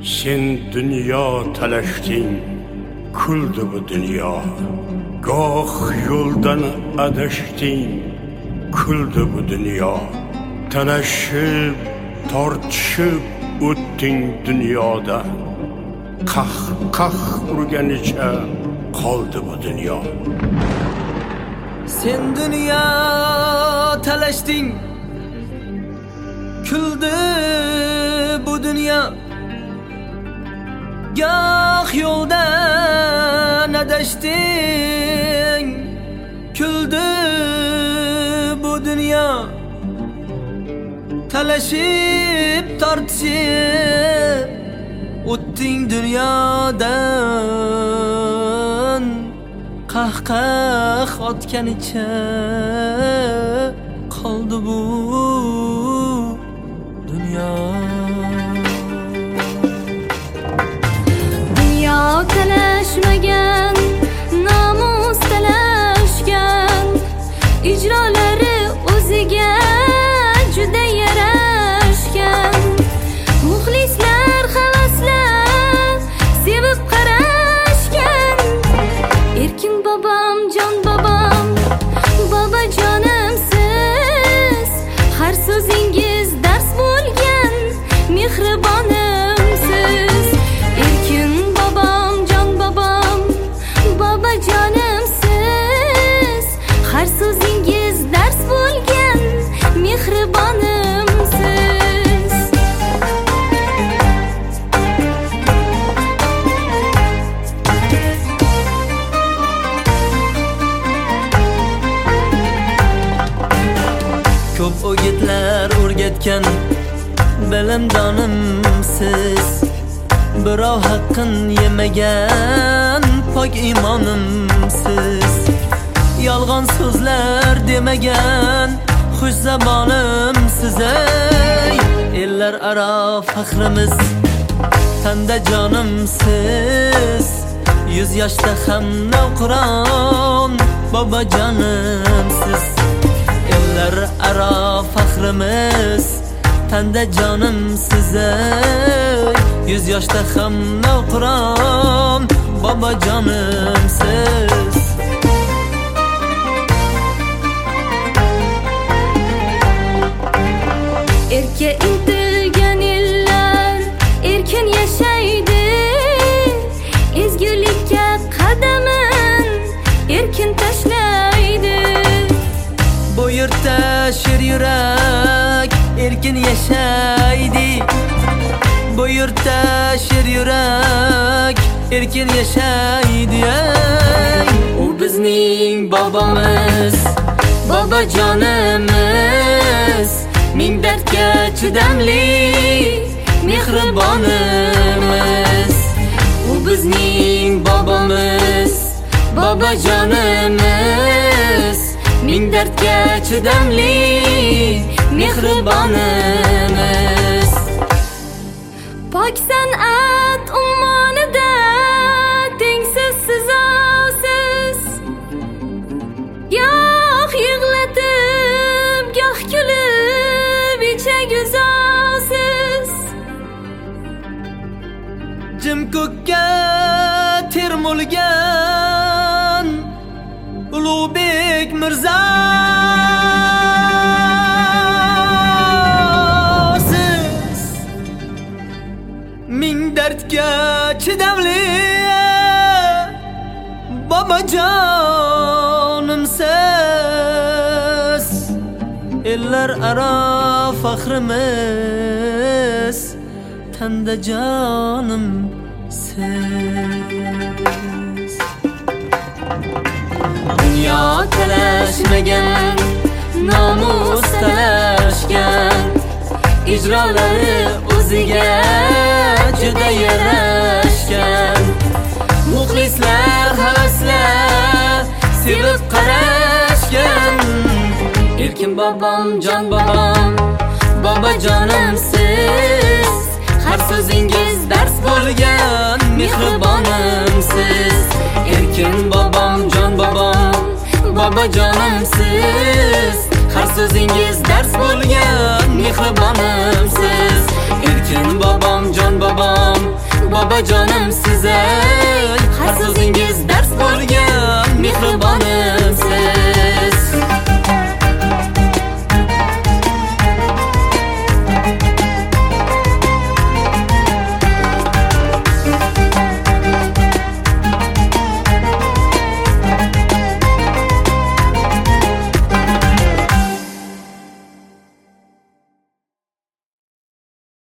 Sen dunyo talashding, kuldi bu dunyo. Goh yo'ldan adashding, kuldi bu dunyo. Talashib, tortishib o'tding dunyoda. Qah urganicha qoldi bu dunyo. Sen dunyo talashding, kuldi bu dunyo. Goh yo'ldan adashding, kuldi bu dunyo. Talashib tortishib o'tding dunyodan. Qah otganicha qoldi bu dunyo. Dunyo talashmagan, namus talashgan, ijrolari o'ziga juda yarashgan. Muxlislar havaslar sevib qarashgan. Erkin bobom, jon bobom, bobojonimsiz. Har so'zingiz dars bo'lgan mehribonimsiz. Erkin bobom, jon bobom, bobojonimsiz. Har so'zingiz dars bo'lgan mehribonimsiz. Ko'p o'gitlar o'rgatgan bilimdonimsiz. Birov haqqin yemagan pok iymonimsiz. Yolg'on so'zlar demagan xush zabonimsiz. Ellar aro faxrimiz, tanda jonimsiz. 100 yoshda ham navqiron bobojonimsiz. Ellar aro faxrimiz, tanda jonimsiz. 100 yoshda ham navqiron bobojonimsiz. Erka intilgan ellar erkin yashaydi. Ezgulikka qadamin erkin tashlaydi. Bu yurtda sher yurak erkin yashaydi. Bu yurtda sher yurak erkin yashaydi. U bizning bobomiz, bobojonimiz. Ming dardga chidamli mehribonimiz. U bizning bobomiz, bobojonimiz. Ming dardga chidamli mehribonimiz. Pok san'at ummonida tengsiz sizosiz. Goh yig'latib, goh kulib ichaguzosiz. Jim ko'kka termulgan Ulug'bek mirzosiz. Ming dardga chidamli bobojonimsiz. Ellar aro faxrimiz, tanda jonimsiz. Dunyo talashmagan, namus talashgan, ijrolari o'ziga juda yarashgan. Muxlislar havaslar sevib qarashgan. Erkin bobom, jon bobom, bobojonimsiz. Har so'zingiz dars bo'lgan mehribonimsiz. Erkin bobom, jon bobom, bobojonimsiz. Har so'zingiz dars bo'lgan mehribonimsiz. Erkin bobom, jon bobom, babajonim size